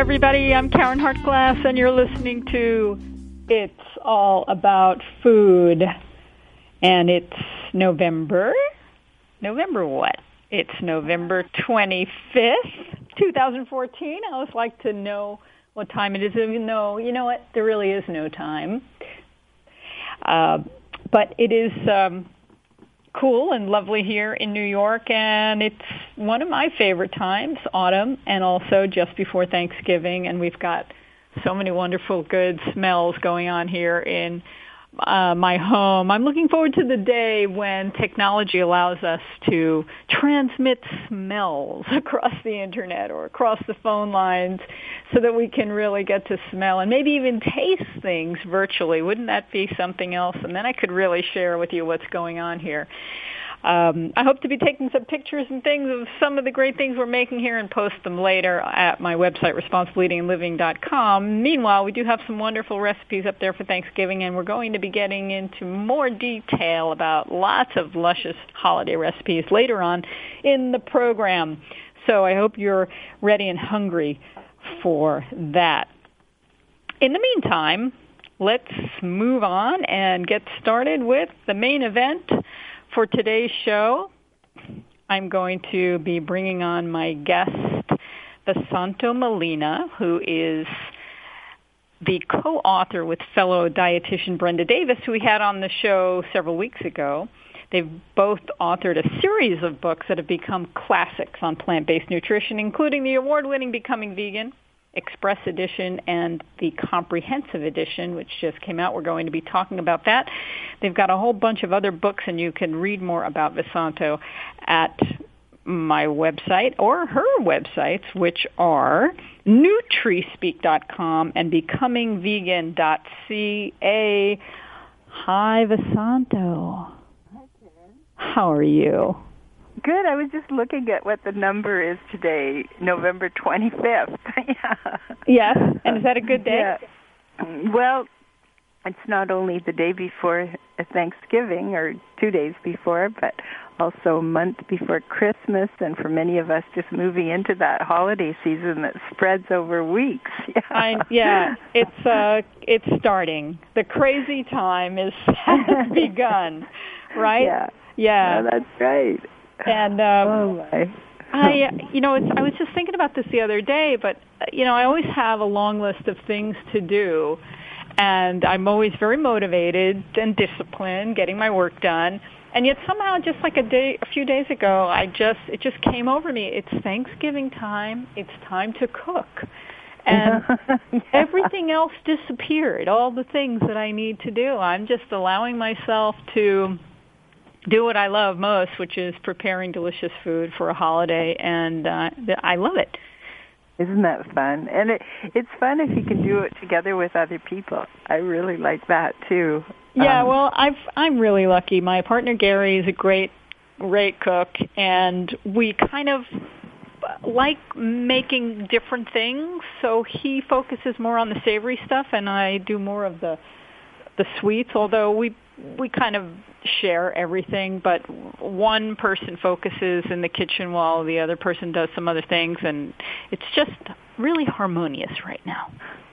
everybody. I'm Karen Hartglass, and you're listening to It's All About Food. And it's November what? It's November 25th, 2014. I always like to know what time it is, even though, you know what, there really is no time. But it is cool and lovely here in New York, and it's one of my favorite times, autumn, and also just before Thanksgiving, and we've got so many wonderful good smells going on here in my home. I'm looking forward to the day when technology allows us to transmit smells across the internet or across the phone lines so that we can really get to smell and maybe even taste things virtually. Wouldn't that be something else? And then I could really share with you what's going on here. I hope to be taking some pictures and things of some of the great things we're making here and post them later at my website, responsibleeatingliving.com. Meanwhile, we do have some wonderful recipes up there for Thanksgiving, and we're going to be getting into more detail about lots of luscious holiday recipes later on in the program. So I hope you're ready and hungry for that. In the meantime, let's move on and get started with the main event. For today's show, I'm going to be bringing on my guest, Vasanto Molina, who is the co-author with fellow dietitian Brenda Davis, who we had on the show several weeks ago. They've both authored a series of books that have become classics on plant-based nutrition, including the award-winning Becoming Vegan, Express Edition, and the Comprehensive Edition, which just came out. We're going to be talking about that. They've got a whole bunch of other books, and you can read more about Vasanto at my website or her websites, which are NutriSpeak.com and BecomingVegan.ca. Hi, Vasanto. Hi, Karen. How are you? Good. I was just looking at what the number is today, November 25th. Yeah. Yes. And is that a good day? Yeah. Well, it's not only the day before Thanksgiving or 2 days before, but also a month before Christmas, and for many of us just moving into that holiday season that spreads over weeks. Yeah. It's starting. The crazy time has begun, right? Yeah, that's right. And oh my. I was just thinking about this the other day, but I always have a long list of things to do, and I'm always very motivated and disciplined, getting my work done. And yet somehow, just like a few days ago, it just came over me. It's Thanksgiving time. It's time to cook. And everything else disappeared, all the things that I need to do. I'm just allowing myself to do what I love most, which is preparing delicious food for a holiday, and I love it. Isn't that fun? And it's fun if you can do it together with other people. I really like that, too. Yeah, well, I'm really lucky. My partner, Gary, is a great cook, and we kind of like making different things, so he focuses more on the savory stuff, and I do more of the sweets, although we kind of share everything, but one person focuses in the kitchen while the other person does some other things, and it's just really harmonious right now.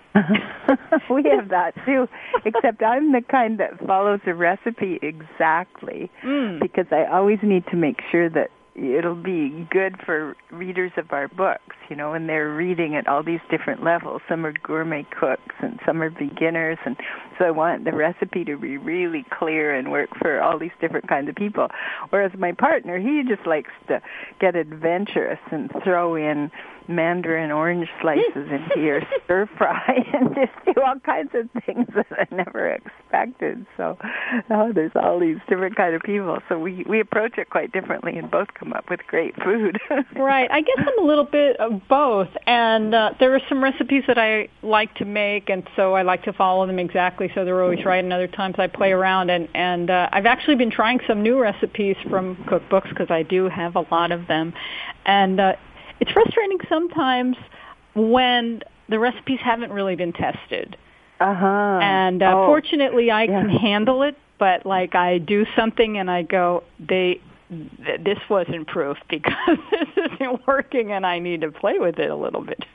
We have that, too, except I'm the kind that follows a recipe exactly, because I always need to make sure that it'll be good for readers of our books, when they're reading at all these different levels. Some are gourmet cooks and some are beginners, and so I want the recipe to be really clear and work for all these different kinds of people. Whereas my partner, he just likes to get adventurous and throw in mandarin orange slices into your stir fry and just do all kinds of things that I never expected. So there's all these different kind of people. So we approach it quite differently and both come up with great food. Right. I guess I'm a little bit of both. And there are some recipes that I like to make, and so I like to follow them exactly so they're always right. And other times I play around. And I've actually been trying some new recipes from cookbooks because I do have a lot of them. And it's frustrating sometimes when the recipes haven't really been tested. And fortunately, I can handle it, but like I do something and I go, they this wasn't proof because this isn't working and I need to play with it a little bit.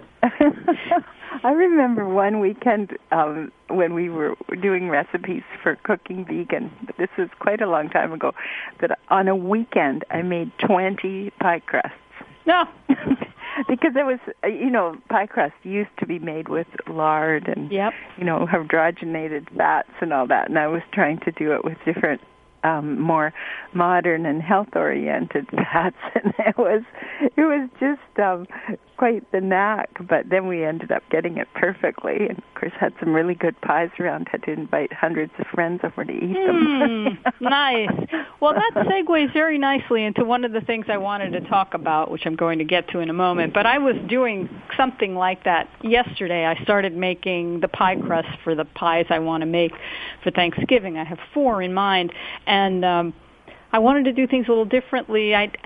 I remember one weekend when we were doing recipes for cooking vegan, but this was quite a long time ago, that on a weekend I made 20 pie crusts. No. Because it was, pie crust used to be made with lard and, hydrogenated fats and all that, and I was trying to do it with different more modern and health-oriented fats, and it was just quite the knack. But then we ended up getting it perfectly, and of course had some really good pies around. Had to invite hundreds of friends over to eat them. Nice. Well, that segues very nicely into one of the things I wanted to talk about, which I'm going to get to in a moment. But I was doing something like that yesterday. I started making the pie crust for the pies I want to make for Thanksgiving. I have 4 in mind. And I wanted to do things a little differently. I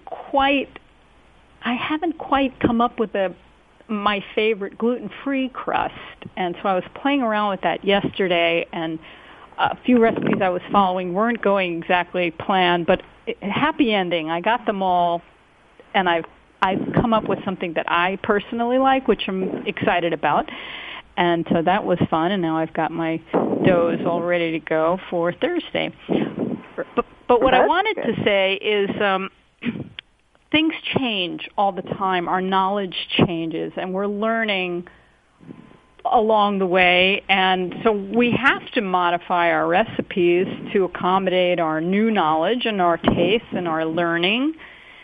haven't quite come up with my favorite gluten-free crust. And so I was playing around with that yesterday, and a few recipes I was following weren't going exactly planned, but happy ending. I got them all, and I've come up with something that I personally like, which I'm excited about. And so that was fun, and now I've got my doughs all ready to go for Thursday. But what I wanted to say is things change all the time. Our knowledge changes, and we're learning along the way. And so we have to modify our recipes to accommodate our new knowledge and our tastes and our learning.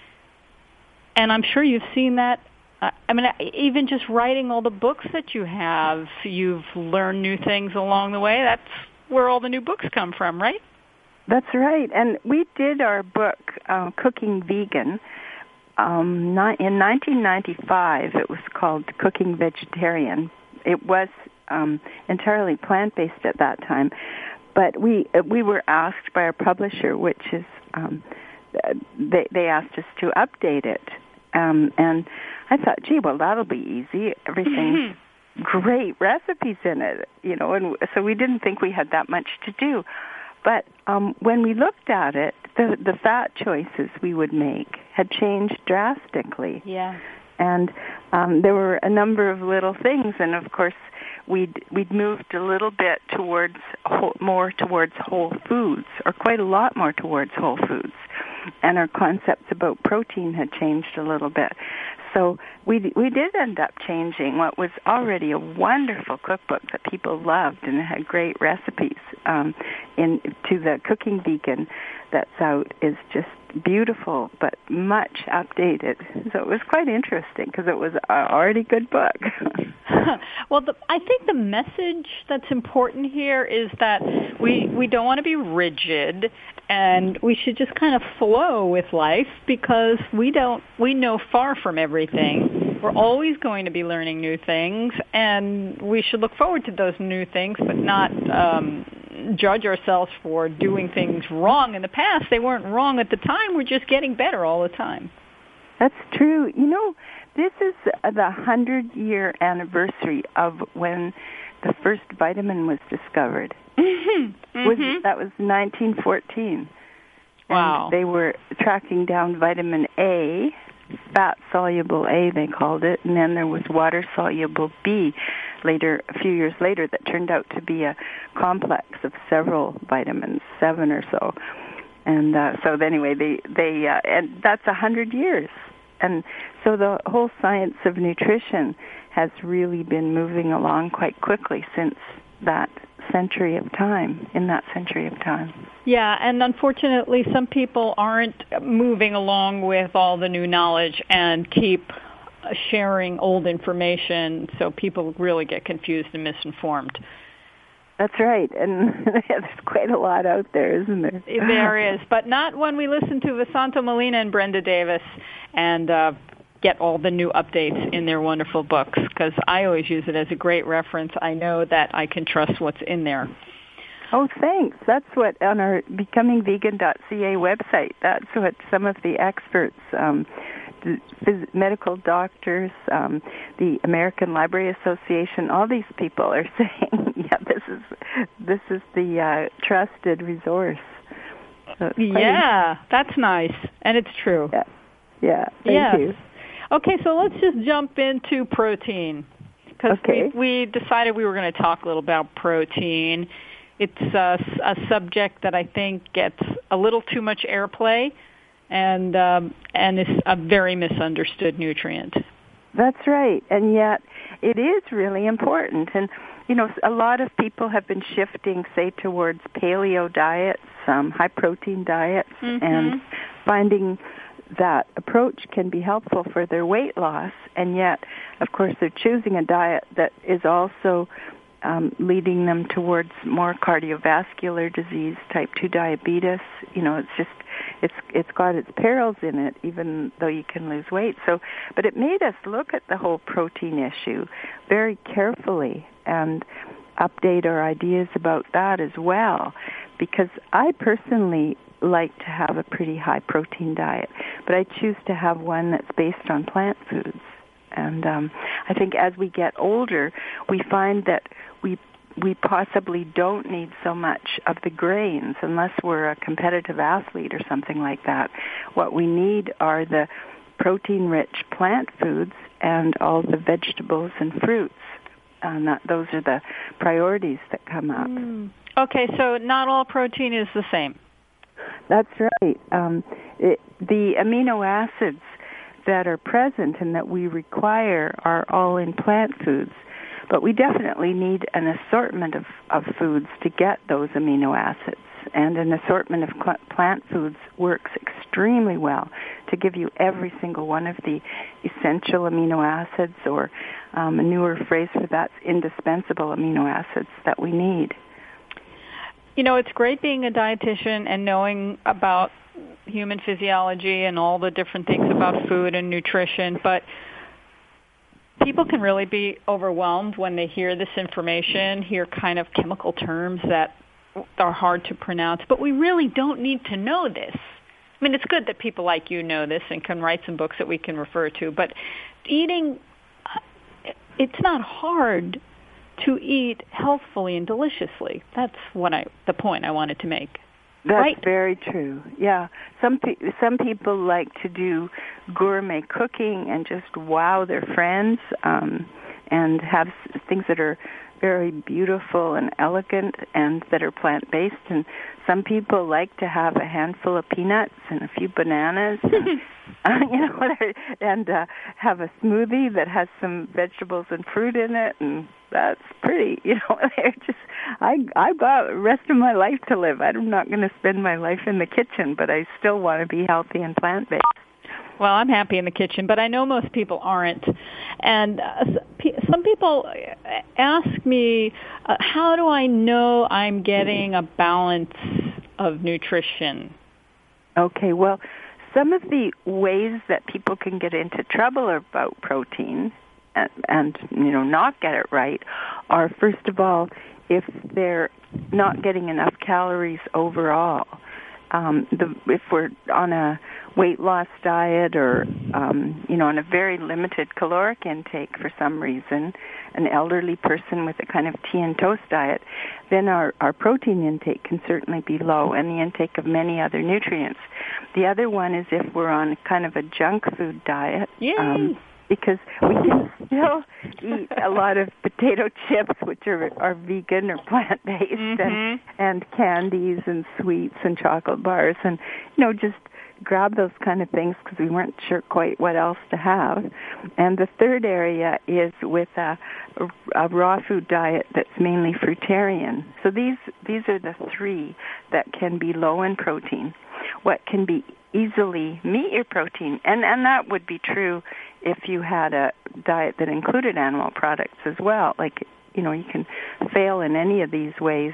And I'm sure you've seen that. Even just writing all the books that you have, you've learned new things along the way. That's where all the new books come from, right? That's right. And we did our book, Cooking Vegan, in 1995. It was called Cooking Vegetarian. It was entirely plant-based at that time. But we were asked by our publisher, which is, they asked us to update it. And I thought, gee, well, that'll be easy. Everything's great recipes in it, and so we didn't think we had that much to do. But when we looked at it, the fat choices we would make had changed drastically. Yeah. And there were a number of little things, and of course we'd moved a little bit more towards whole foods, or quite a lot more towards whole foods. And our concepts about protein had changed a little bit. So we did end up changing what was already a wonderful cookbook that people loved and had great recipes to the Cooking Vegan that's out is just beautiful but much updated. So it was quite interesting because it was an already good book. Well, I think the message that's important here is that we don't want to be rigid, and we should just kind of flow with life because we know far from everything. We're always going to be learning new things, and we should look forward to those new things, but not judge ourselves for doing things wrong in the past. They weren't wrong at the time. We're just getting better all the time. That's true. This is the 100-year anniversary of when the first vitamin was discovered. That was 1914. Wow. And they were tracking down vitamin A, fat-soluble A they called it, and then there was water-soluble B a few years later that turned out to be a complex of several vitamins, 7 or so. And so anyway, they and that's 100 years. And so the whole science of nutrition has really been moving along quite quickly since that century of time. Yeah, and unfortunately some people aren't moving along with all the new knowledge and keep sharing old information, so people really get confused and misinformed. That's right, and there's quite a lot out there, isn't there? There is, but not when we listen to Vasanto Molina and Brenda Davis and get all the new updates in their wonderful books, because I always use it as a great reference. I know that I can trust what's in there. Oh, thanks. That's what, on our becomingvegan.ca website, that's what some of the experts, medical doctors, the American Library Association, all these people are saying, yeah, this is the trusted resource. So that's nice, and it's true. Yeah. Thank you. Okay, so let's just jump into protein, because we decided we were going to talk a little about protein. It's a subject that I think gets a little too much airplay, and is a very misunderstood nutrient. That's right, and yet it is really important. And a lot of people have been shifting, say, towards paleo diets, high protein diets, and finding that approach can be helpful for their weight loss, and yet, of course, they're choosing a diet that is also leading them towards more cardiovascular disease, type 2 diabetes. It's got its perils in it, even though you can lose weight. But it made us look at the whole protein issue very carefully and update our ideas about that as well, because I personally like to have a pretty high protein diet, but I choose to have one that's based on plant foods. And I think as we get older, we find that we possibly don't need so much of the grains unless we're a competitive athlete or something like that. What we need are the protein-rich plant foods and all the vegetables and fruits. Those are the priorities that come up. Okay, so not all protein is the same. That's right. The amino acids that are present and that we require are all in plant foods, but we definitely need an assortment of foods to get those amino acids. And an assortment of plant foods works extremely well to give you every single one of the essential amino acids, or a newer phrase for that's indispensable amino acids that we need. It's great being a dietitian and knowing about human physiology and all the different things about food and nutrition, but people can really be overwhelmed when they hear this information, hear kind of chemical terms that are hard to pronounce, but we really don't need to know this. I mean, it's good that people like you know this and can write some books that we can refer to, but eating, it's not hard to eat healthfully and deliciously. That's the point I wanted to make. That's right? Very true. Yeah, some people like to do gourmet cooking and just wow their friends, and have things that are very beautiful and elegant and that are plant-based. And some people like to have a handful of peanuts and a few bananas, and have a smoothie that has some vegetables and fruit in it, and that's pretty. They're just. I've got the rest of my life to live. I'm not going to spend my life in the kitchen, but I still want to be healthy and plant-based. Well, I'm happy in the kitchen, but I know most people aren't. And some people ask me, how do I know I'm getting a balance of nutrition? Okay, well, some of the ways that people can get into trouble about protein and not get it right are, first of all, if they're not getting enough calories overall. If we're on a weight loss diet or, on a very limited caloric intake for some reason, an elderly person with a kind of tea and toast diet, then our protein intake can certainly be low, and the intake of many other nutrients. The other one is if we're on kind of a junk food diet. Because we can still eat a lot of potato chips, which are vegan or plant-based, and candies and sweets and chocolate bars, and, just grab those kind of things because we weren't sure quite what else to have. And the third area is with a raw food diet that's mainly fruitarian. So these are the three that can be low in protein. What can be easily meet your protein, and that would be true if you had a diet that included animal products as well. Like, you can fail in any of these ways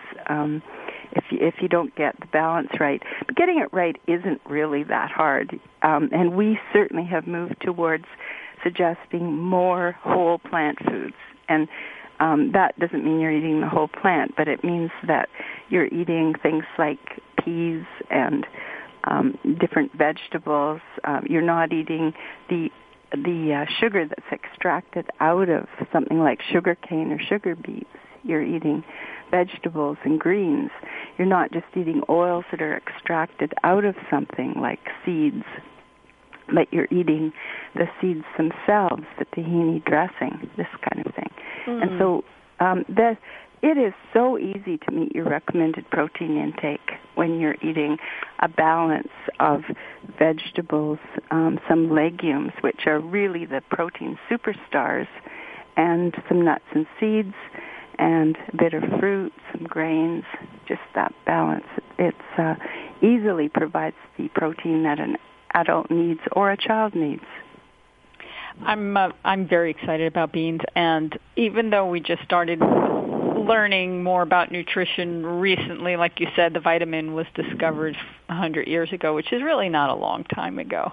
if you don't get the balance right. But getting it right isn't really that hard. And we certainly have moved towards suggesting more whole plant foods. And that doesn't mean you're eating the whole plant, but it means that you're eating things like peas and different vegetables. You're not eating the sugar that's extracted out of something like sugar cane or sugar beets. You're eating vegetables and greens. you're not just eating oils that are extracted out of something like seeds, but you're eating the seeds themselves, the tahini dressing, this kind of thing. And so it is so easy to meet your recommended protein intake when you're eating a balance of vegetables, some legumes, which are really the protein superstars, and some nuts and seeds, and a bit of fruit, some grains, just that balance. It easily provides the protein that an adult needs or a child needs. I'm very excited about beans, and even though we just started learning more about nutrition recently, like you said, the vitamin was discovered 100 years ago, which is really not a long time ago.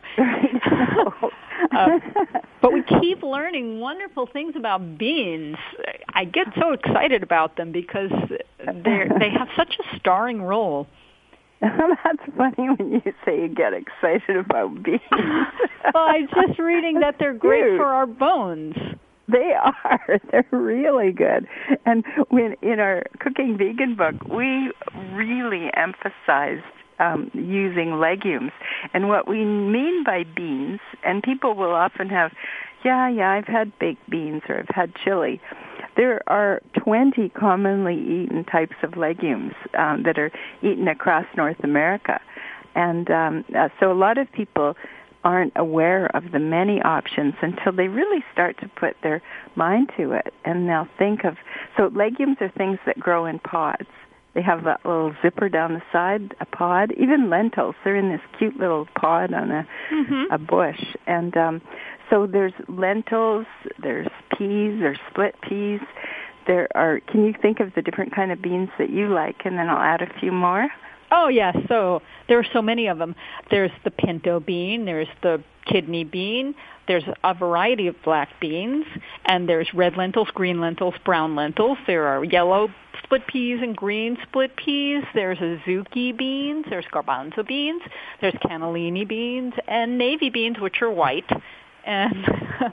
But we keep learning wonderful things about beans. I get so excited about them because they have such a starring role. That's funny when you say you get excited about beans. Well, I'm just reading that they're great for our bones. They are. They're really good. And when in our Cooking Vegan book, we really emphasized using legumes. And what we mean by beans, and people will often have, I've had baked beans or I've had chili. There are 20 commonly eaten types of legumes that are eaten across North America. And so a lot of people aren't aware of the many options until they really start to put their mind to it. And they'll think of, so legumes are things that grow in pods. They have that little zipper down the side, a pod. Even lentils, they're in this cute little pod on a bush. And so there's lentils, there's peas, there's split peas. There are, can you think of the different kind of beans that you like? And then I'll add a few more. Oh, yes. So there are so many of them. There's the pinto bean. There's the kidney bean. There's a variety of black beans. And there's red lentils, green lentils, brown lentils. There are yellow split peas and green split peas. There's azuki beans. There's garbanzo beans. There's cannellini beans and navy beans, which are white. And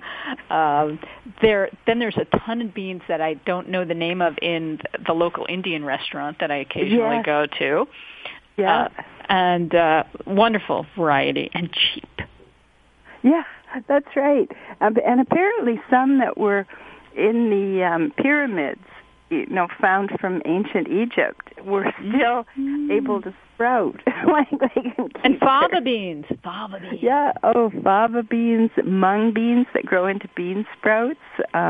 then there's a ton of beans that I don't know the name of in the local Indian restaurant that I occasionally go to. Yeah. And wonderful variety and cheap. Yeah, that's right. And apparently some that were in the pyramids, found from ancient Egypt, were still able to sprout. And fava beans. Yeah, fava beans, mung beans that grow into bean sprouts.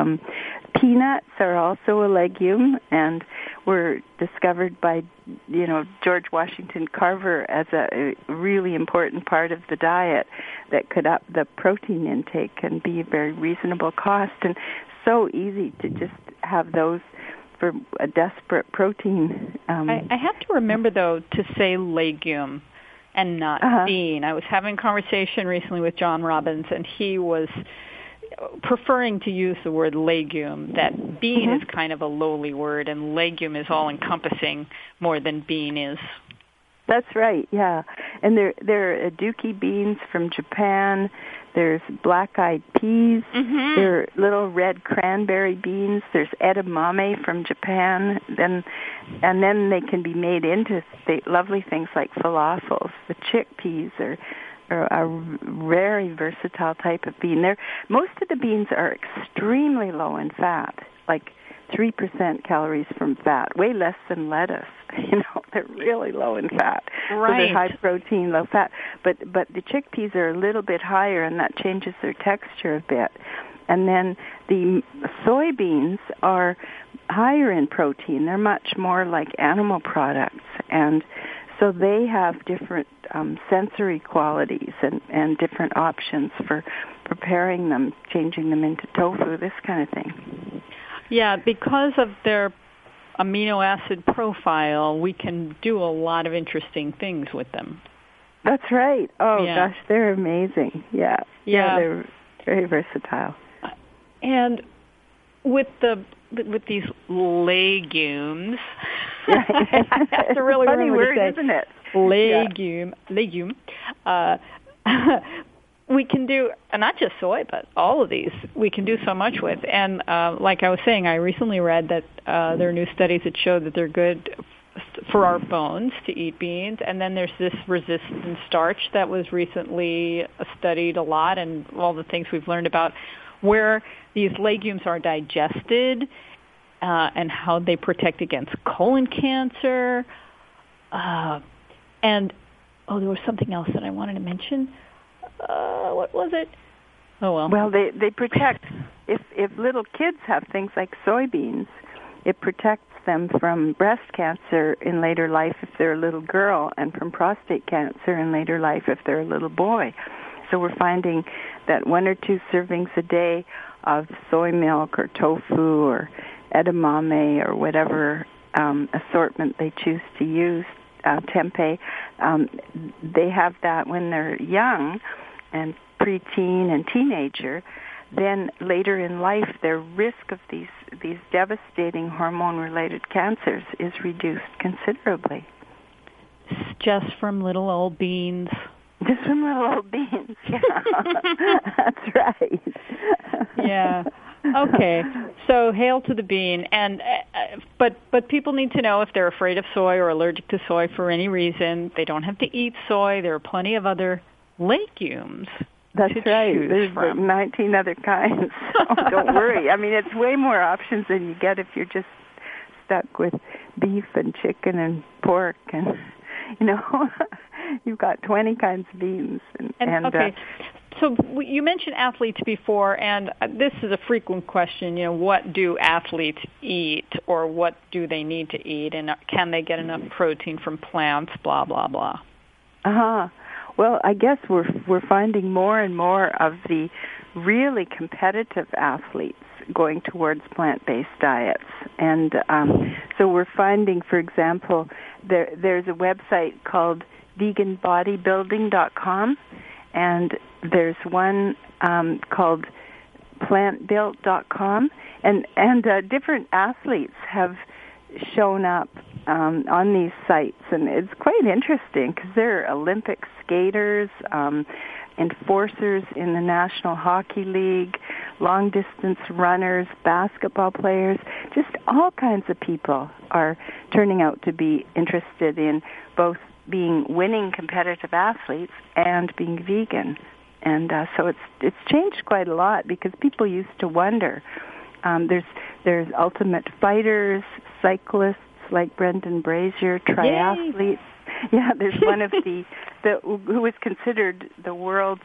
Peanuts are also a legume and were discovered by, George Washington Carver as a really important part of the diet that could up the protein intake and be a very reasonable cost, and so easy to just have those for a desperate protein. I have to remember, though, to say legume and not bean. I was having a conversation recently with John Robbins, and he was preferring to use the word legume, that bean is kind of a lowly word, and legume is all-encompassing more than bean is. That's right, yeah. And there are aduki beans from Japan. There's black-eyed peas. There are little red cranberry beans. There's edamame from Japan. And then they can be made into lovely things like falafels. The chickpeas are a very versatile type of bean. Most of the beans are extremely low in fat, like 3% calories from fat, way less than lettuce. They're really low in fat. Right. So they're high protein, low fat. But the chickpeas are a little bit higher, and that changes their texture a bit. And then the soybeans are higher in protein. They're much more like animal products. And so they have different sensory qualities and different options for preparing them, changing them into tofu, this kind of thing. Yeah, because of their amino acid profile, we can do a lot of interesting things with them. That's right. Oh, gosh, they're amazing. Yeah, they're very versatile. And with these legumes, I have to really funny remember word, to say, isn't it? Legume. We can do, not just soy, but all of these, we can do so much with. And like I was saying, I recently read that there are new studies that show that they're good for our bones to eat beans. And then there's this resistant starch that was recently studied a lot, and all the things we've learned about where these legumes are digested and how they protect against colon cancer. And there was something else that I wanted to mention. What was it? Oh, well. Well, they protect, if little kids have things like soybeans, it protects them from breast cancer in later life if they're a little girl, and from prostate cancer in later life if they're a little boy. So we're finding that 1 or 2 servings a day of soy milk or tofu or edamame or whatever assortment they choose to use, tempeh, they have that when they're young and preteen and teenager. Then later in life, their risk of these devastating hormone-related cancers is reduced considerably. Just from little old beans. Just from little old beans, yeah. That's right. Yeah. Okay. So hail to the bean. And but people need to know if they're afraid of soy or allergic to soy for any reason, they don't have to eat soy. There are plenty of other legumes. That's right. There's like 19 other kinds. So don't worry. I mean, it's way more options than you get if you're just stuck with beef and chicken and pork and, you've got 20 kinds of beans. And okay. So you mentioned athletes before, and this is a frequent question, what do athletes eat, or what do they need to eat, and can they get enough protein from plants, blah, blah, blah? Uh-huh. Well, I guess we're finding more and more of the really competitive athletes going towards plant-based diets. And so we're finding, for example, there's a website called veganbodybuilding.com, and there's one called plantbuilt.com, and different athletes have shown up on these sites, and it's quite interesting because they're Olympic skaters, enforcers in the National Hockey League, long-distance runners, basketball players, just all kinds of people are turning out to be interested in both being winning competitive athletes and being vegan. And so it's changed quite a lot because people used to wonder. There's ultimate fighters, cyclists like Brendan Brazier, triathletes. Yay! Yeah, there's one of the who is considered the world's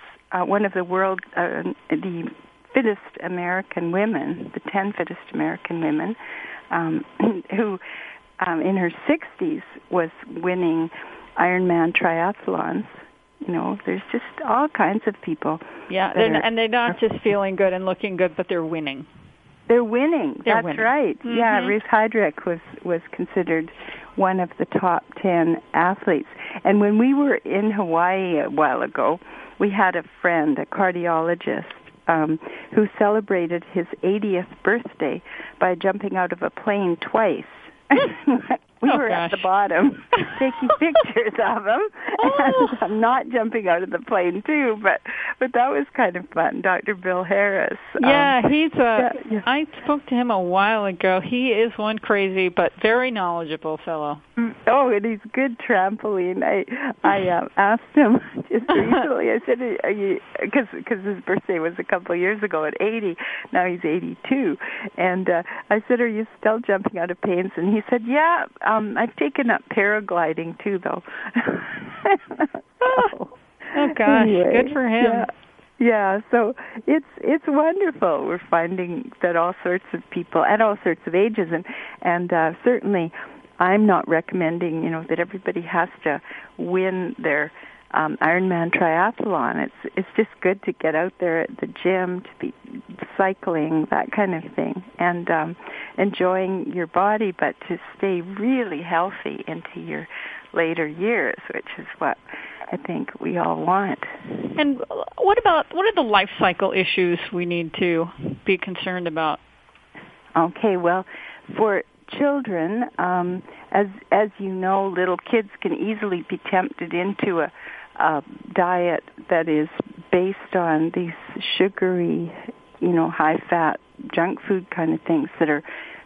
the fittest American women, the 10 fittest American women, who in her 60s was winning Ironman triathlons. There's just all kinds of people. Yeah, and they're not just feeling good and looking good, but they're winning. They're winning. They're That's winning. right. Mm-hmm. Yeah, Ruth Heydrich was considered one of the top 10 athletes. And when we were in Hawaii a while ago, we had a friend, a cardiologist, who celebrated his 80th birthday by jumping out of a plane twice. We were at the bottom taking pictures of him, and I'm not jumping out of the plane too, but that was kind of fun. Dr. Bill Harris. Yeah, I spoke to him a while ago. He is one crazy but very knowledgeable fellow. Oh, and he's good trampoline. I asked him just recently. I said, "Are you?" Because his birthday was a couple of years ago at 80. Now he's 82, and I said, "Are you still jumping out of planes?" And he said, "Yeah, I've taken up paragliding too, though." Oh gosh, anyway, good for him. Yeah, so it's wonderful. We're finding that all sorts of people at all sorts of ages, and certainly I'm not recommending that everybody has to win their Ironman triathlon. It's just good to get out there at the gym, to be cycling, that kind of thing, and enjoying your body, but to stay really healthy into your later years, which is what I think we all want. And what are the life cycle issues we need to be concerned about? Okay, well, for children, as you know, little kids can easily be tempted into a diet that is based on these sugary, high-fat junk food kind of things that are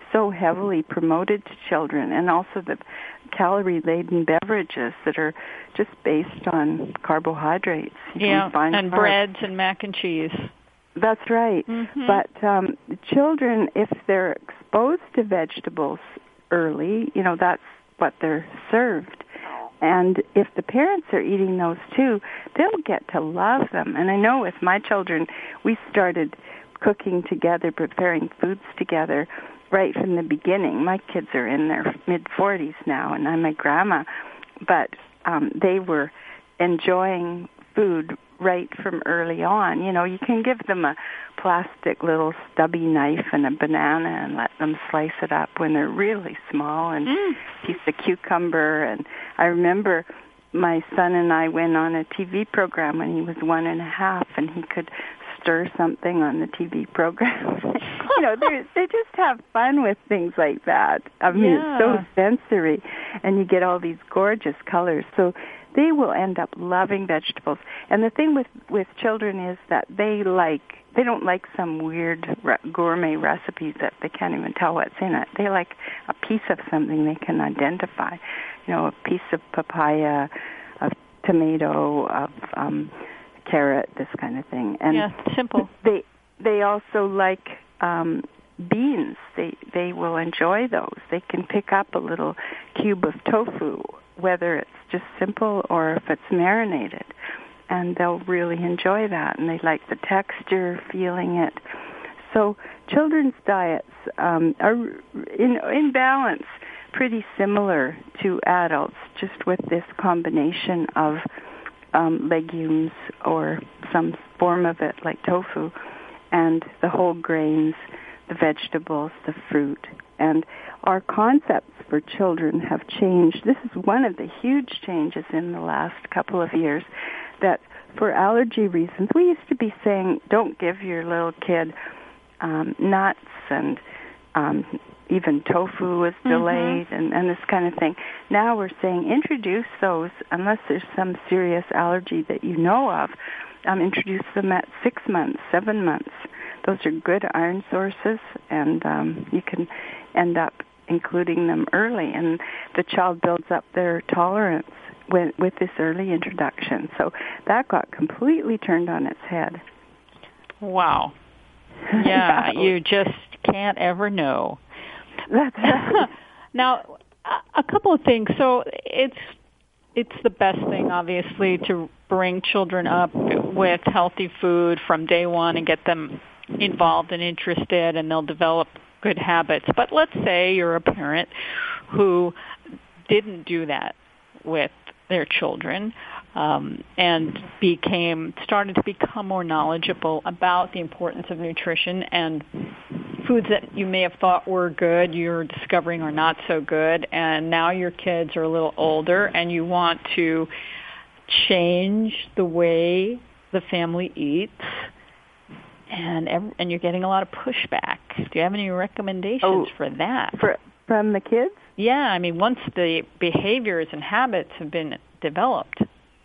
so heavily promoted to children, and also the calorie-laden beverages that are just based on carbohydrates. Yeah, and breads and mac and cheese. That's right. Mm-hmm. But children, if they're exposed to vegetables early, that's what they're served. And if the parents are eating those too, they'll get to love them. And I know with my children, we started cooking together, preparing foods together right from the beginning. My kids are in their mid-40s now, and I'm a grandma. But they were enjoying food right from early on. You can give them a plastic little stubby knife and a banana and let them slice it up when they're really small, and a piece of cucumber. And I remember my son and I went on a TV program when he was 1.5, and he could stir something on the TV program. They just have fun with things like that. I mean, It's so sensory, and you get all these gorgeous colors. So they will end up loving vegetables. And the thing with children is that they don't like some weird gourmet recipes that they can't even tell what's in it. They like a piece of something they can identify. A piece of papaya, of tomato, of carrot, this kind of thing. And simple. They also like beans. They will enjoy those. They can pick up a little cube of tofu, whether it's just simple or if it's marinated, and they'll really enjoy that. And they like the texture, feeling it. So children's diets are in balance pretty similar to adults, just with this combination of legumes or some form of it like tofu, and the whole grains, the vegetables, the fruit. And our concepts for children have changed. This is one of the huge changes in the last couple of years, that for allergy reasons, we used to be saying, don't give your little kid nuts, and even tofu is delayed, and this kind of thing. Now we're saying introduce those, unless there's some serious allergy that you know of, introduce them at 6 months, 7 months. Those are good iron sources, and you can end up including them early, and the child builds up their tolerance with this early introduction. So that got completely turned on its head. Wow. Yeah, you just can't ever know. That's right. Now, a couple of things. So it's the best thing, obviously, to bring children up with healthy food from day one and get them involved and interested, and they'll develop good habits. But let's say you're a parent who didn't do that with their children, and started to become more knowledgeable about the importance of nutrition, and foods that you may have thought were good, you're discovering are not so good, and now your kids are a little older and you want to change the way the family eats, and you're getting a lot of pushback. Do you have any recommendations for that? From the kids? Yeah, I mean, once the behaviors and habits have been developed.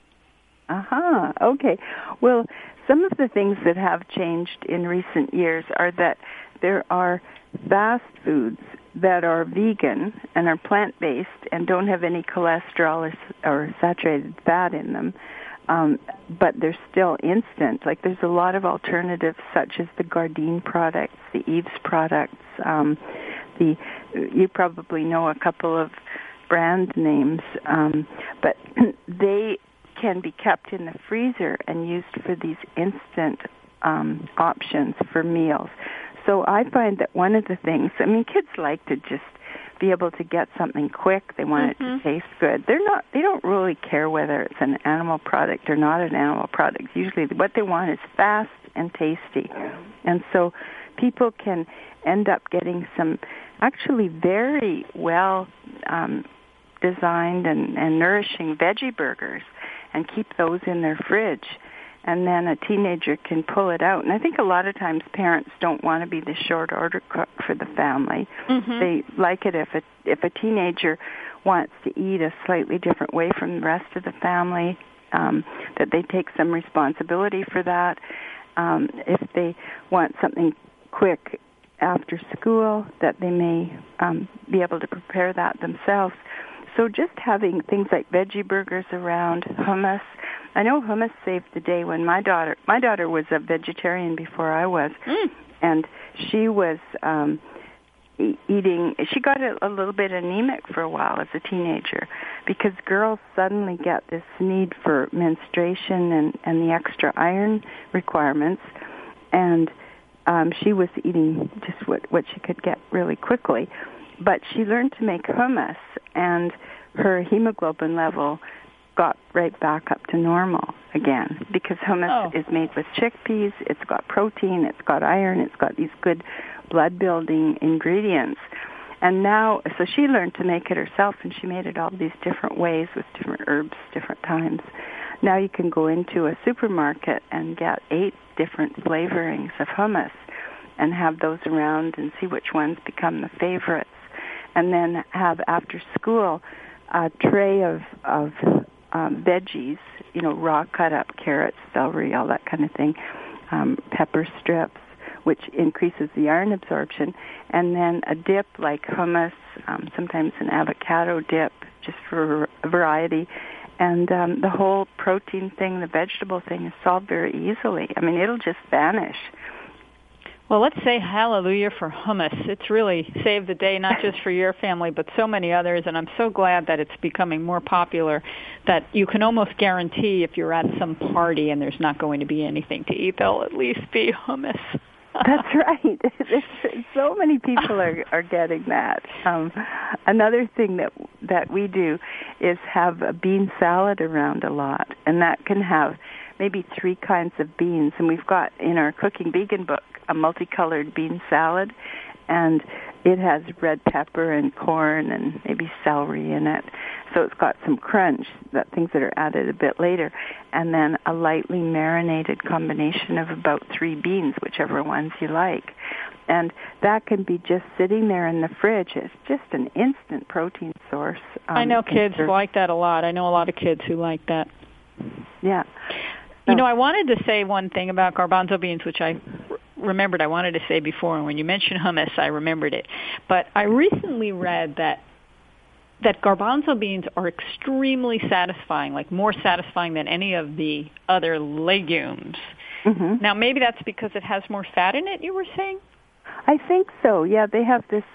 Okay. Well, some of the things that have changed in recent years are that there are fast foods that are vegan and are plant-based and don't have any cholesterol or saturated fat in them, but they're still instant. Like, there's a lot of alternatives, such as the Gardein products, the Eve's products. You probably know a couple of brand names, but they can be kept in the freezer and used for these instant options for meals. So I find that one of the things, kids like to just be able to get something quick. They want it to taste good. They don't really care whether it's an animal product or not an animal product. Usually what they want is fast and tasty. And so people can end up getting some actually very well designed and nourishing veggie burgers and keep those in their fridge. And then a teenager can pull it out. And I think a lot of times parents don't want to be the short order cook for the family. They like it if a teenager wants to eat a slightly different way from the rest of the family, that they take some responsibility for that. If they want something quick after school that they may be able to prepare that themselves. So just having things like veggie burgers around, hummus. I know hummus saved the day when my daughter was a vegetarian before I was, and she was eating. She got a little bit anemic for a while as a teenager because girls suddenly get this need for menstruation and the extra iron requirements, and she was eating just what she could get really quickly. But she learned to make hummus, and her hemoglobin level got right back up to normal again because hummus is made with chickpeas. It's got protein, it's got iron, it's got these good blood-building ingredients. And now, so she learned to make it herself, and she made it all these different ways with different herbs, different times. Now you can go into a supermarket and get 8 different flavorings of hummus and have those around and see which ones become the favorites. And then have after school a tray of veggies, raw cut up carrots, celery, all that kind of thing, pepper strips, which increases the iron absorption, and then a dip like hummus, sometimes an avocado dip, just for variety. And the whole protein thing, the vegetable thing is solved very easily. I mean, it'll just vanish. Well, let's say hallelujah for hummus. It's really saved the day, not just for your family, but so many others, and I'm so glad that it's becoming more popular that you can almost guarantee if you're at some party and there's not going to be anything to eat, there'll at least be hummus. That's right. So many people are getting that. Another thing that we do is have a bean salad around a lot, and that can have maybe 3 kinds of beans. And we've got in our Cooking Vegan book a multicolored bean salad, and it has red pepper and corn and maybe celery in it. So it's got some crunch, things that are added a bit later, and then a lightly marinated combination of about 3 beans, whichever ones you like. And that can be just sitting there in the fridge. It's just an instant protein source. I know kids like that a lot. I know a lot of kids who like that. Yeah. I wanted to say one thing about garbanzo beans, which I remembered I wanted to say before, and when you mentioned hummus, I remembered it. But I recently read that garbanzo beans are extremely satisfying, like more satisfying than any of the other legumes. Mm-hmm. Now, maybe that's because it has more fat in it, you were saying? I think so, yeah. They have this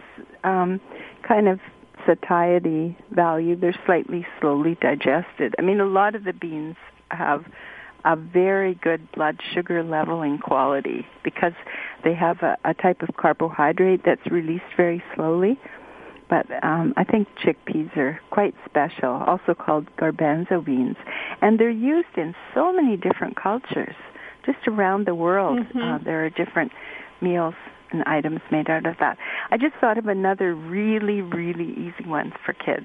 kind of satiety value. They're slightly slowly digested. I mean, a lot of the beans have a very good blood sugar leveling quality because they have a type of carbohydrate that's released very slowly. But I think chickpeas are quite special, also called garbanzo beans. And they're used in so many different cultures, just around the world. Mm-hmm. There are different meals and items made out of that. I just thought of another really, really easy one for kids,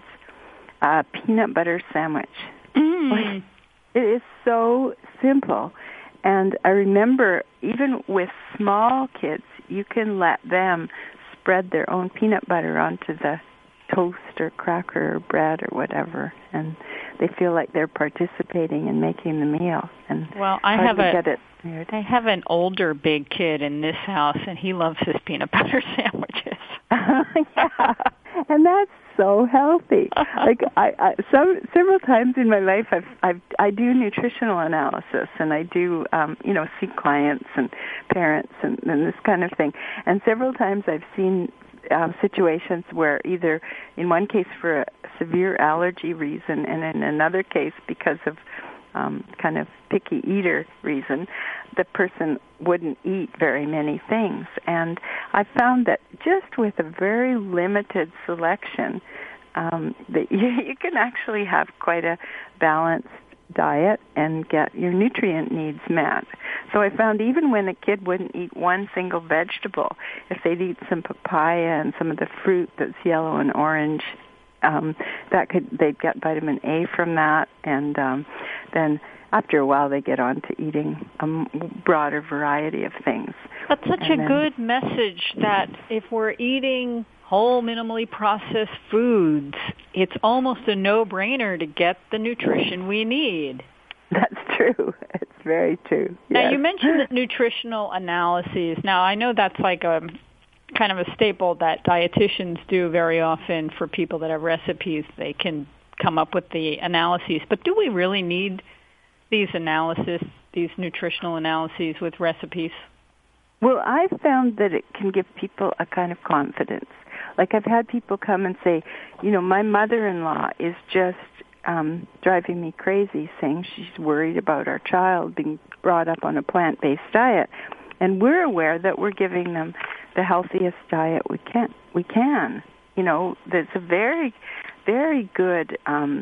peanut butter sandwich. Mm. It is so simple. And I remember even with small kids, you can let them spread their own peanut butter onto the toast or cracker or bread or whatever, and they feel like they're participating in making the meal. And well, I have an older big kid in this house, and he loves his peanut butter sandwiches. Yeah, and that's so healthy. Like several times in my life, I do nutritional analysis, and I do see clients and parents and this kind of thing. And several times I've seen situations where either in one case for a severe allergy reason, and in another case because of kind of picky eater reason, the person wouldn't eat very many things. And I found that just with a very limited selection, that you can actually have quite a balanced diet and get your nutrient needs met. So I found even when a kid wouldn't eat one single vegetable, if they'd eat some papaya and some of the fruit that's yellow and orange, they'd get vitamin A from that, and then after a while they get on to eating a broader variety of things. That's such a good message that if we're eating whole, minimally processed foods, it's almost a no-brainer to get the nutrition we need. That's true. It's very true. Now, yes. You mentioned that nutritional analyses. Now, I know that's like kind of a staple that dietitians do very often for people that have recipes. They can come up with the analyses. But do we really need these nutritional analyses with recipes? Well, I've found that it can give people a kind of confidence. Like I've had people come and say, my mother-in-law is just driving me crazy, saying she's worried about our child being brought up on a plant-based diet. And we're aware that we're giving them the healthiest diet we can. That's a very, very good,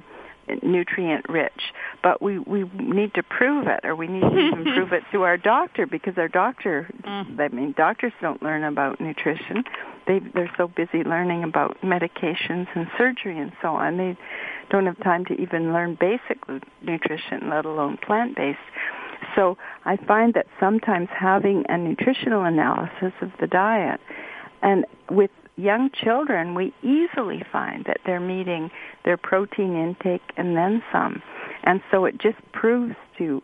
nutrient rich, but we need to prove it, or we need to even prove it to our doctor, because our doctor, doctors don't learn about nutrition. They're so busy learning about medications and surgery and so on. They don't have time to even learn basic nutrition, let alone plant-based. So I find that sometimes having a nutritional analysis of the diet, and with young children, we easily find that they're meeting their protein intake and then some. And so it just proves to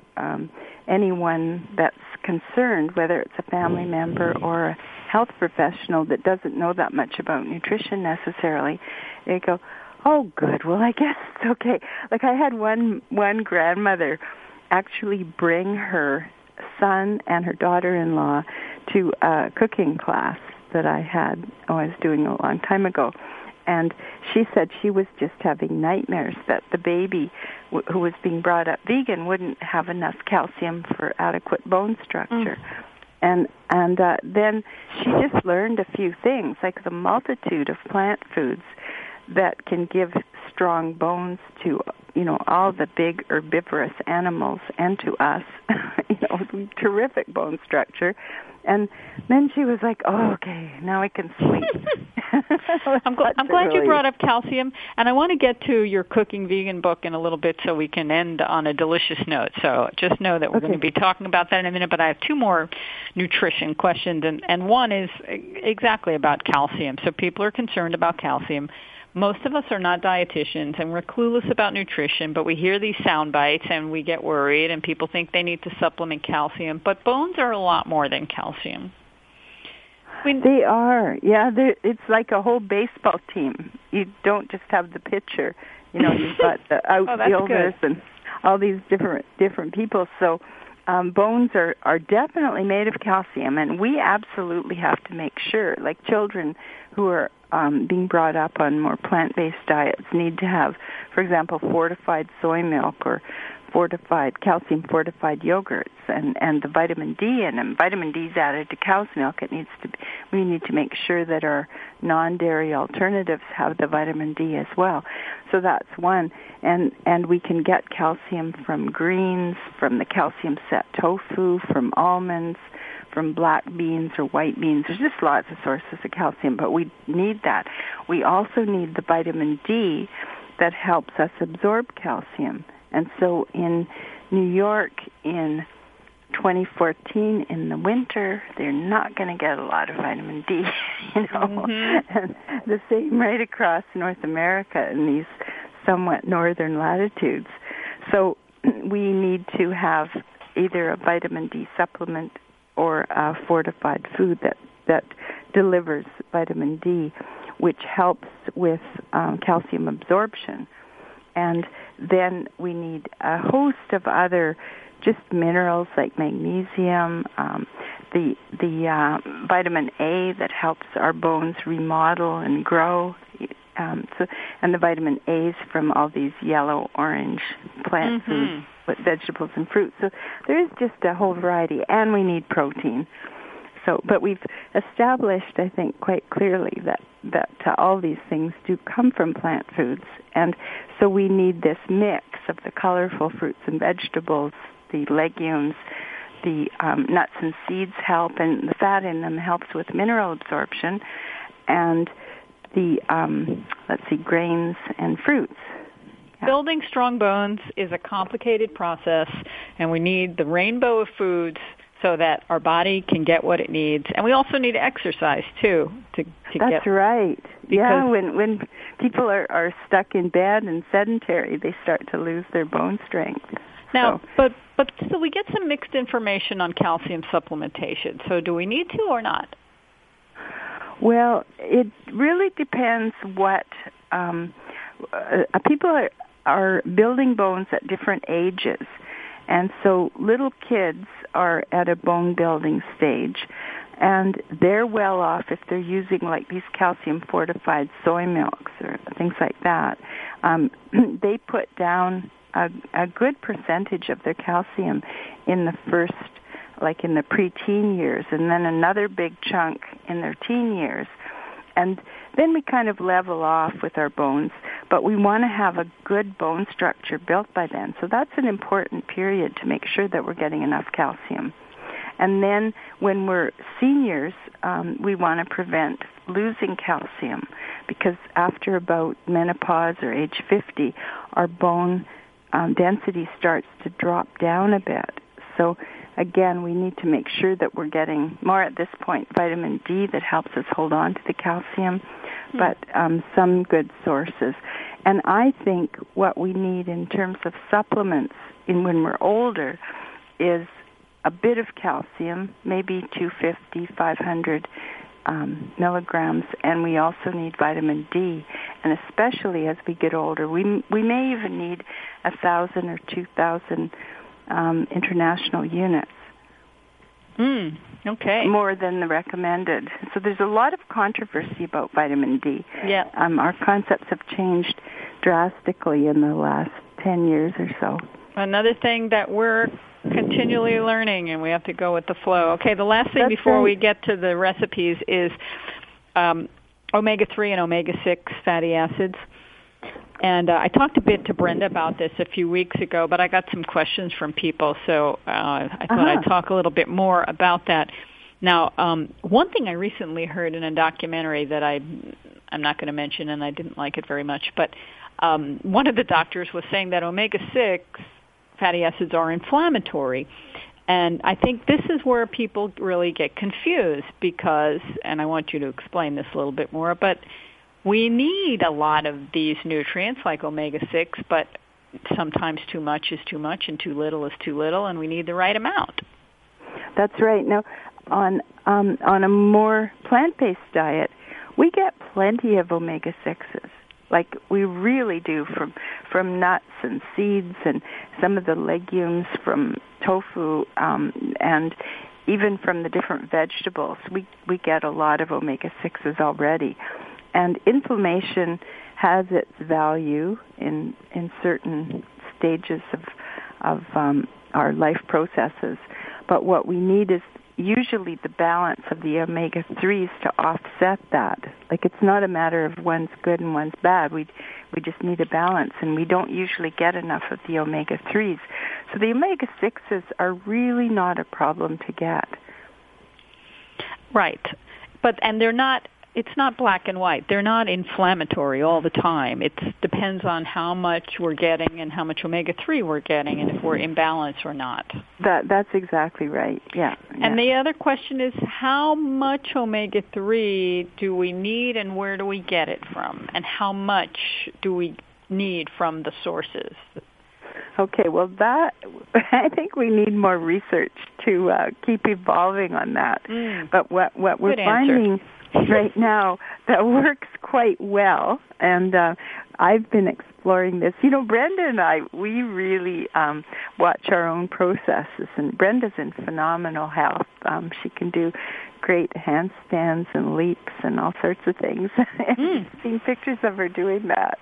anyone that's concerned, whether it's a family member or a health professional that doesn't know that much about nutrition necessarily, they go, oh, good, well, I guess it's okay. Like I had one grandmother actually bring her son and her daughter-in-law to a cooking class that I was doing a long time ago. And she said she was just having nightmares that the baby who was being brought up vegan wouldn't have enough calcium for adequate bone structure. And then she just learned a few things, like the multitude of plant foods that can give strong bones to, all the big herbivorous animals and to us, terrific bone structure. And then she was like, oh, okay, now I can sleep. I'm glad you brought up calcium, and I want to get to your Cooking Vegan book in a little bit so we can end on a delicious note. So just know that we're going to be talking about that in a minute, but I have two more nutrition questions, and one is exactly about calcium. So people are concerned about calcium. Most of us are not dietitians, and we're clueless about nutrition, but we hear these sound bites, and we get worried, and people think they need to supplement calcium. But bones are a lot more than calcium. They are. Yeah, it's like a whole baseball team. You don't just have the pitcher. You've got the outfielders and all these different people. So bones are definitely made of calcium, and we absolutely have to make sure, like children who are being brought up on more plant-based diets need to have, for example, fortified soy milk or calcium-fortified yogurts and the vitamin D in them. Vitamin D is added to cow's milk. We need to make sure that our non-dairy alternatives have the vitamin D as well. So that's one. And we can get calcium from greens, from the calcium set tofu, from almonds, from black beans or white beans. There's just lots of sources of calcium, but we need that. We also need the vitamin D that helps us absorb calcium. And so in New York in 2014 in the winter, they're not going to get a lot of vitamin D, And the same right across North America in these somewhat northern latitudes. So we need to have either a vitamin D supplement or a fortified food that delivers vitamin D, which helps with calcium absorption. And then we need a host of other just minerals like magnesium, the vitamin A that helps our bones remodel and grow, and the vitamin A's from all these yellow, orange plant foods, with vegetables and fruits. So there is just a whole variety, and we need protein. So, but we've established, I think, quite clearly that all these things do come from plant foods, and so we need this mix of the colorful fruits and vegetables, the legumes, the nuts and seeds help, and the fat in them helps with mineral absorption, and the grains and fruits. Yeah. Building strong bones is a complicated process, and we need the rainbow of foods so that our body can get what it needs. And we also need exercise, too, to That's get... right. Yeah, when people are stuck in bed and sedentary, they start to lose their bone strength. Now, so we get some mixed information on calcium supplementation. So do we need to or not? Well, it really depends what people are building bones at different ages. And so little kids are at a bone building stage, and they're well off if they're using like these calcium fortified soy milks or things like that. They put down a good percentage of their calcium in the first, like in the preteen years, and then another big chunk in their teen years. And then we kind of level off with our bones, but we want to have a good bone structure built by then. So that's an important period to make sure that we're getting enough calcium. And then when we're seniors, we want to prevent losing calcium, because after about menopause or age 50, our bone density starts to drop down a bit. So again, we need to make sure that we're getting more at this point vitamin D that helps us hold on to the calcium, but some good sources. And I think what we need in terms of supplements when we're older is a bit of calcium, maybe 250, 500 milligrams, and we also need vitamin D. And especially as we get older, we may even need 1,000 or 2,000 international units. Okay. More than the recommended. So there's a lot of controversy about vitamin D. Yeah. Our concepts have changed drastically in the last 10 years or so. Another thing that we're continually learning, and we have to go with the flow. Okay, the last thing before we get to the recipes is omega-3 and omega-6 fatty acids. And I talked a bit to Brenda about this a few weeks ago, but I got some questions from people, so I thought I'd talk a little bit more about that. Now, one thing I recently heard in a documentary that I'm not going to mention, and I didn't like it very much, but one of the doctors was saying that omega-6 fatty acids are inflammatory. And I think this is where people really get confused because, and I want you to explain this a little bit more, but we need a lot of these nutrients like omega-6, but sometimes too much is too much and too little is too little, and we need the right amount. That's right. Now, on a more plant-based diet, we get plenty of omega-6s. Like we really do from nuts and seeds and some of the legumes, from tofu, and even from the different vegetables. We get a lot of omega-6s already. And inflammation has its value in certain stages of our life processes. But what we need is usually the balance of the omega-3s to offset that. Like it's not a matter of one's good and one's bad. We just need a balance, and we don't usually get enough of the omega-3s. So the omega-6s are really not a problem to get. Right. And they're not, it's not black and white. They're not inflammatory all the time. It depends on how much we're getting and how much omega-3 we're getting and if we're in balance or not. That's exactly right, yeah. And the other question is, how much omega-3 do we need and where do we get it from? And how much do we need from the sources? Okay, well, I think we need more research to keep evolving on that. But what we're finding right now that works quite well, and I've been exploring this. You know, Brenda and I, we really watch our own processes, and Brenda's in phenomenal health. She can do great handstands and leaps and all sorts of things. I've seen pictures of her doing that.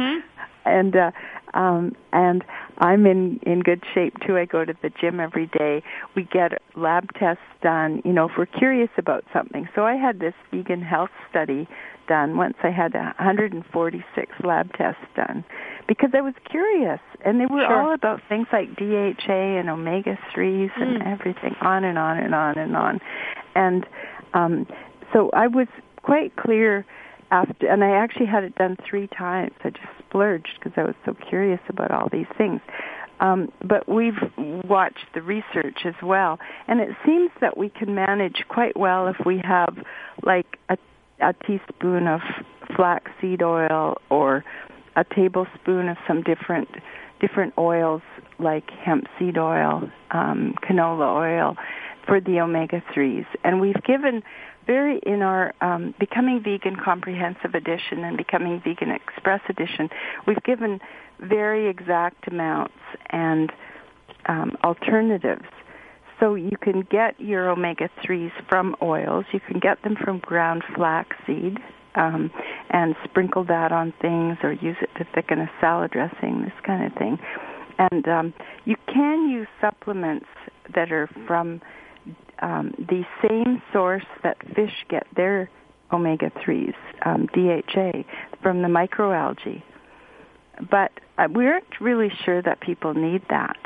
And I'm in good shape too. I go to the gym every day. We get lab tests done, you know, if we're curious about something. So I had this vegan health study done. Once I had 146 lab tests done because I was curious, and they were all about things like DHA and omega-3s and everything, on and on and on and on. And so I was quite clear after, and I actually had it done 3 times. I just splurged because I was so curious about all these things. But we've watched the research as well, and it seems that we can manage quite well if we have like a teaspoon of flaxseed oil or a tablespoon of some different oils like hemp seed oil, canola oil for the omega-3s. And we've given very in our Becoming Vegan Comprehensive Edition and Becoming Vegan Express Edition, we've given very exact amounts and alternatives. So you can get your omega-3s from oils. You can get them from ground flaxseed and sprinkle that on things or use it to thicken a salad dressing, this kind of thing. And you can use supplements that are from the same source that fish get their omega-3s, DHA, from the microalgae. But we aren't really sure that people need that.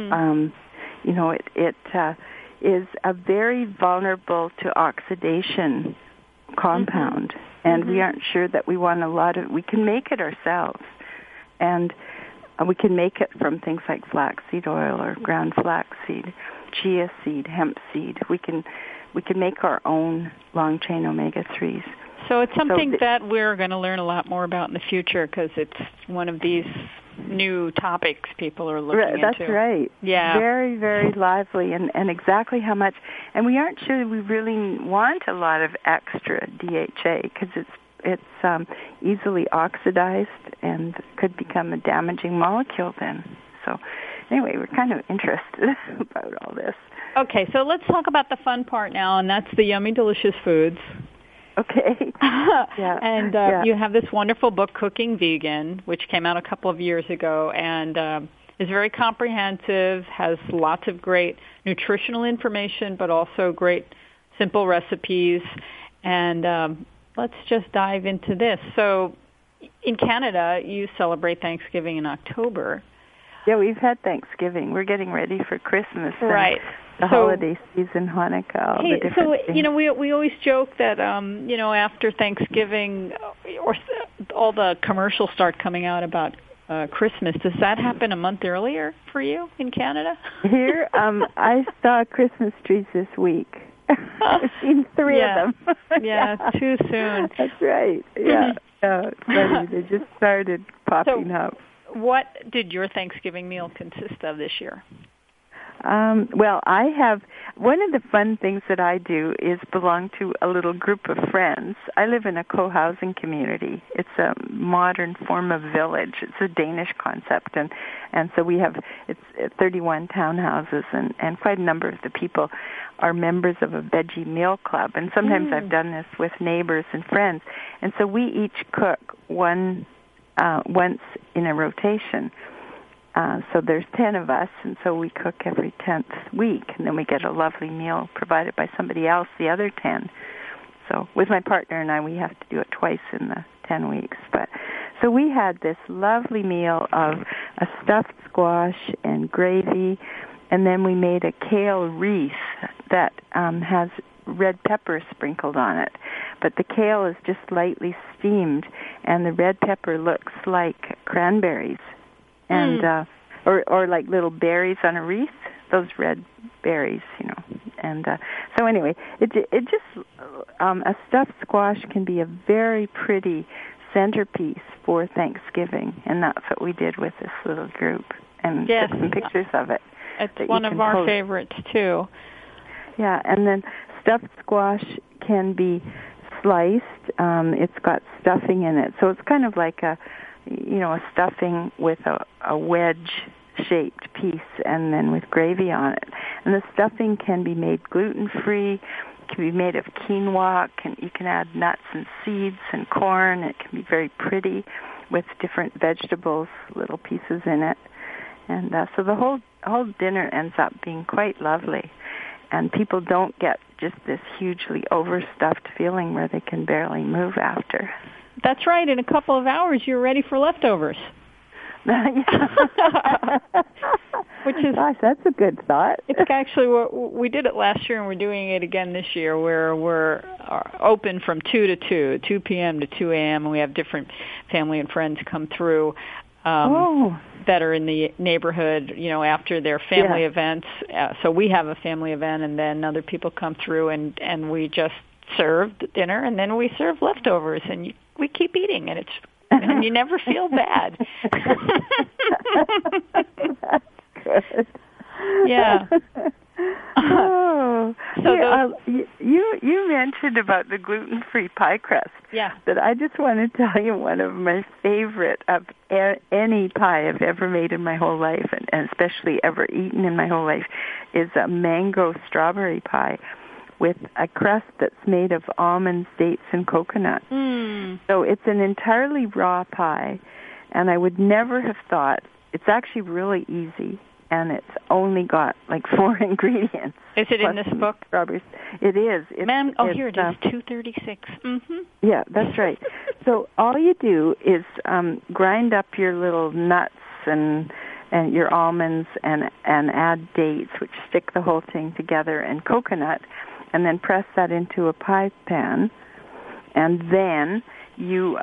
It is a very vulnerable to oxidation compound, and we aren't sure that we want we can make it ourselves. And we can make it from things like flaxseed oil or ground flaxseed, chia seed, hemp seed. We can make our own long-chain omega-3s. So it's something that we're going to learn a lot more about in the future because it's one of these new topics people are looking into. That's right. Yeah. Very, very lively, and exactly how much. And we aren't sure we really want a lot of extra DHA because it's easily oxidized and could become a damaging molecule then. So anyway, we're kind of interested about all this. Okay, so let's talk about the fun part now, and that's the yummy, delicious foods. Okay. Yeah. And you have this wonderful book, Cooking Vegan, which came out a couple of years ago, and is very comprehensive, has lots of great nutritional information, but also great simple recipes. And let's just dive into this. So in Canada, you celebrate Thanksgiving in October. Yeah, we've had Thanksgiving. We're getting ready for Christmas. Right. The holiday season, Hanukkah, all the different things. We always joke that, after Thanksgiving, or all the commercials start coming out about Christmas. Does that happen a month earlier for you in Canada? Here, I saw Christmas trees this week. I've seen 3 of them. Yeah, too soon. That's right. Yeah, it's funny. They just started popping up. What did your Thanksgiving meal consist of this year? Well, I have, one of the fun things that I do is belong to a little group of friends. I live in a co-housing community. It's a modern form of village. It's a Danish concept, and so we have, it's 31 townhouses, and quite a number of the people are members of a veggie meal club, and sometimes I've done this with neighbors and friends, and so we each cook once in a rotation. So there's 10 of us, and so we cook every 10th week, and then we get a lovely meal provided by somebody else the other 10. So with my partner and I, we have to do it twice in the 10 weeks. But so we had this lovely meal of a stuffed squash and gravy, and then we made a kale wreath that has red pepper sprinkled on it. But the kale is just lightly steamed, and the red pepper looks like cranberries. And or like little berries on a wreath, those red berries, And so anyway, it just a stuffed squash can be a very pretty centerpiece for Thanksgiving, and that's what we did with this little group, and took some pictures of it. It's one of our favorites too. Yeah, and then stuffed squash can be sliced. It's got stuffing in it, so it's kind of like a stuffing with a wedge-shaped piece and then with gravy on it. And the stuffing can be made gluten-free, can be made of quinoa, you can add nuts and seeds and corn. It can be very pretty with different vegetables, little pieces in it. And so the whole dinner ends up being quite lovely. And people don't get just this hugely overstuffed feeling where they can barely move after. That's right. In a couple of hours, you're ready for leftovers. Which is, gosh, that's a good thought. It's actually we did it last year, and we're doing it again this year, where we're open from 2 p.m. to 2 a.m., and we have different family and friends come through that are in the neighborhood, after their family events. So we have a family event, and then other people come through, and we just serve dinner, and then we serve leftovers, and we keep eating, and you never feel bad. That's good. Yeah. So you mentioned about the gluten-free pie crust. Yeah. That I just want to tell you one of my favorite of any pie I've ever made in my whole life, and especially ever eaten in my whole life, is a mango strawberry pie with a crust that's made of almonds, dates, and coconut. So it's an entirely raw pie, and I would never have thought. It's actually really easy, and it's only got like 4 ingredients. Is it in this book? Strawberries. It is. Here it is, 236. Yeah, that's right. So all you do is grind up your little nuts and your almonds and add dates, which stick the whole thing together, and coconut, and then press that into a pie pan, and then you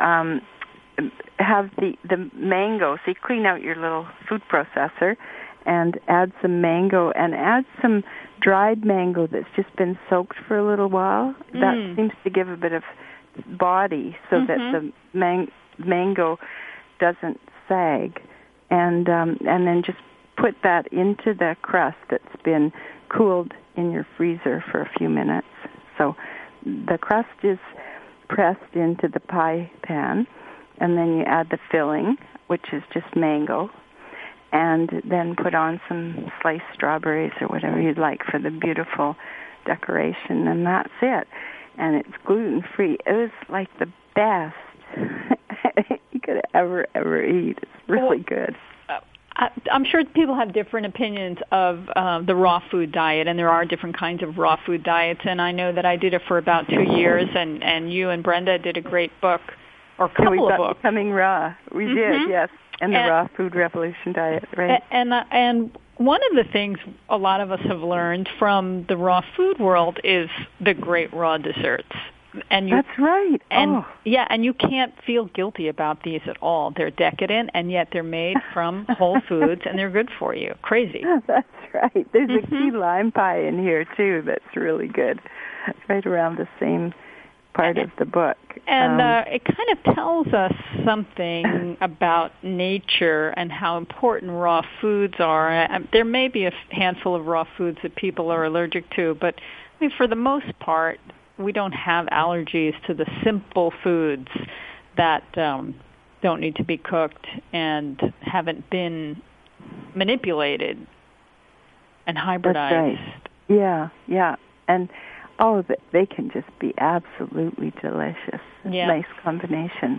have the mango. So you clean out your little food processor and add some mango and add some dried mango that's just been soaked for a little while. That seems to give a bit of body so that the mango doesn't sag. And then just put that into the crust that's been cooled in your freezer for a few minutes. So the crust is pressed into the pie pan, and then you add the filling, which is just mango, and then put on some sliced strawberries or whatever you'd like for the beautiful decoration, and that's it. And it's gluten-free. It was like the best you could ever eat. It's really good. I'm sure people have different opinions of the raw food diet, and there are different kinds of raw food diets. And I know that I did it for about 2 years, and you and Brenda did a great book, or a couple of books. Becoming Raw. We did, yes, and the Raw Food Revolution diet, right? And one of the things a lot of us have learned from the raw food world is the great raw desserts. That's right. And and you can't feel guilty about these at all. They're decadent, and yet they're made from whole foods, and they're good for you. Crazy. That's right. There's a key lime pie in here, too, that's really good. Right around the same part of the book. And it kind of tells us something about nature and how important raw foods are. There may be a handful of raw foods that people are allergic to, but I mean, for the most part, we don't have allergies to the simple foods that don't need to be cooked and haven't been manipulated and hybridized. That's right. Yeah. And they can just be absolutely delicious. Yeah. Nice combinations.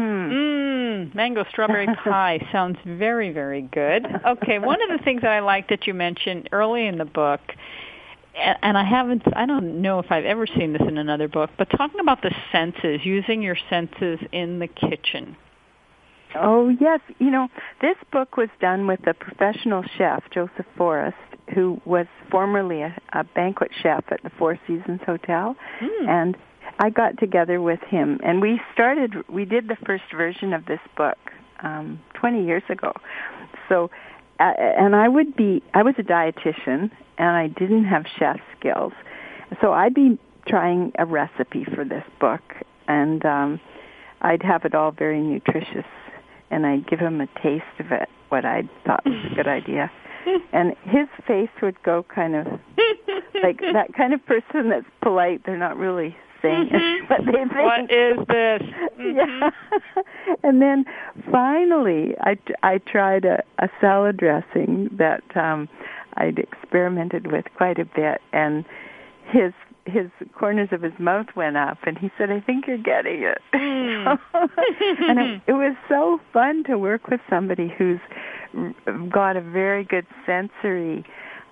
Mango strawberry pie sounds very, very good. Okay, one of the things that I like that you mentioned early in the book, and I don't know if I've ever seen this in another book, but talking about the senses, using your senses in the kitchen. Oh, yes. You know, this book was done with a professional chef, Joseph Forrest, who was formerly a banquet chef at the Four Seasons Hotel. And I got together with him, and we did the first version of this book 20 years ago. So, and I was a dietitian, and I didn't have chef skills. So I'd be trying a recipe for this book, and I'd have it all very nutritious, and I'd give him a taste of it, what I thought was a good idea. And his face would go kind of like that kind of person that's polite. They're not really saying what they think. What is this? Yeah. And then finally, I tried a salad dressing that I'd experimented with quite a bit, and his corners of his mouth went up, and he said, "I think you're getting it." And it was so fun to work with somebody who's got a very good sensory,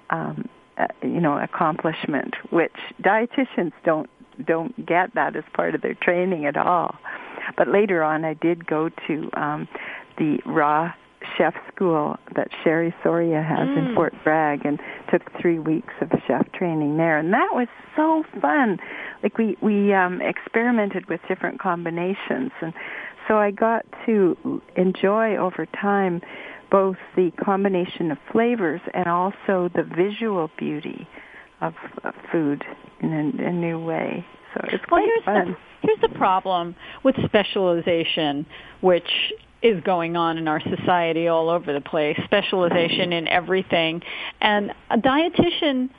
accomplishment, which dietitians don't get that as part of their training at all. But later on, I did go to the raw chef school that Sherry Soria has in Fort Bragg, and took 3 weeks of chef training there, and that was so fun. Like we experimented with different combinations, and so I got to enjoy over time both the combination of flavors and also the visual beauty of food in a new way. So it's quite fun. Here's the problem with specialization, which is going on in our society all over the place, specialization in everything. And a dietitian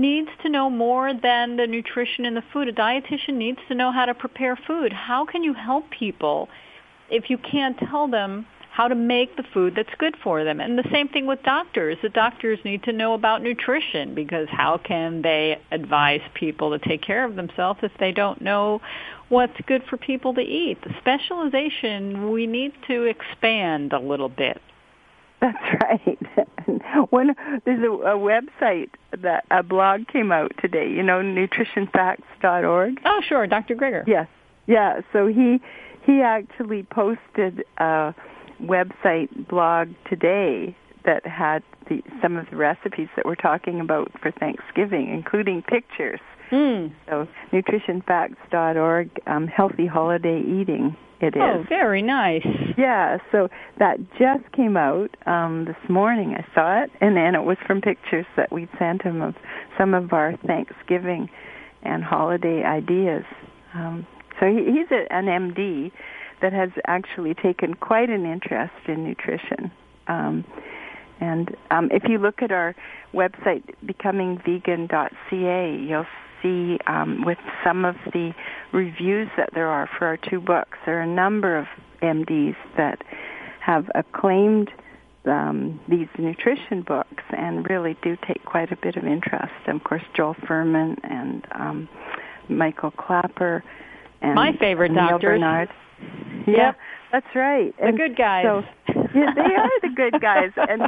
needs to know more than the nutrition in the food. A dietitian needs to know how to prepare food. How can you help people if you can't tell them how to make the food that's good for them? And the same thing with doctors. The doctors need to know about nutrition, because how can they advise people to take care of themselves if they don't know what's good for people to eat? The specialization, we need to expand a little bit. That's right. There's a website, that a blog came out today, nutritionfacts.org. Oh, sure, Dr. Greger. Yes. Yeah, so he actually posted a website blog today that had some of the recipes that we're talking about for Thanksgiving, including pictures. So nutritionfacts.org, healthy holiday eating. It is. Oh, very nice. Yeah, so that just came out this morning. I saw it, and then it was from pictures that we'd sent him of some of our Thanksgiving and holiday ideas. So he's an MD that has actually taken quite an interest in nutrition. And if you look at our website, becomingvegan.ca, you'll see with some of the reviews that there are for our two books, there are a number of MDs that have acclaimed these nutrition books and really do take quite a bit of interest. And of course, Joel Fuhrman and Michael Clapper and my favorite Neil doctors. Bernard. Yep. Yeah, that's right. The good guys. So, yeah, they are the good guys, and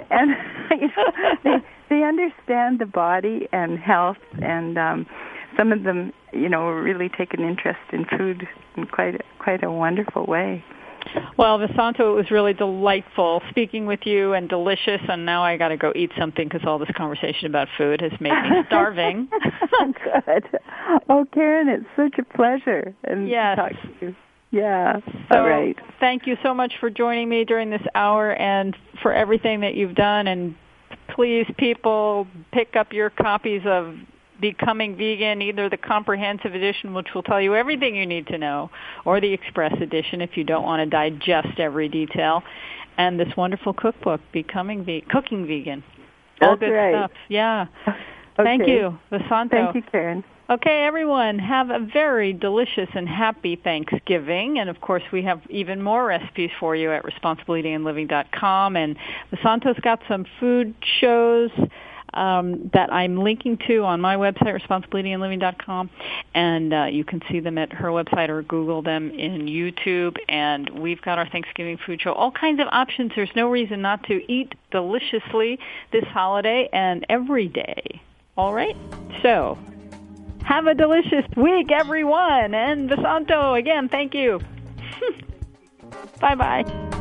they understand the body and health, and some of them, really take an interest in food in quite a wonderful way. Well, Vasanto, it was really delightful speaking with you, and delicious, and now I got to go eat something because all this conversation about food has made me starving. Good. Oh, Karen, it's such a pleasure to talk to you. Yeah, so, all right. Thank you so much for joining me during this hour and for everything that you've done. And please, people, pick up your copies of Becoming Vegan, either the comprehensive edition, which will tell you everything you need to know, or the express edition if you don't want to digest every detail, and this wonderful cookbook, Cooking Vegan. All good stuff. Yeah. Okay. Thank you, Vasanto. Thank you, Karen. Okay, everyone, have a very delicious and happy Thanksgiving. And, of course, we have even more recipes for you at responsibleeatingandliving.com. And Vasanto's got some food shows that I'm linking to on my website, responsibleeatingandliving.com. And you can see them at her website or Google them in YouTube. And we've got our Thanksgiving food show. All kinds of options. There's no reason not to eat deliciously this holiday and every day. All right? So have a delicious week, everyone. And Vasanto, again, thank you. Bye-bye.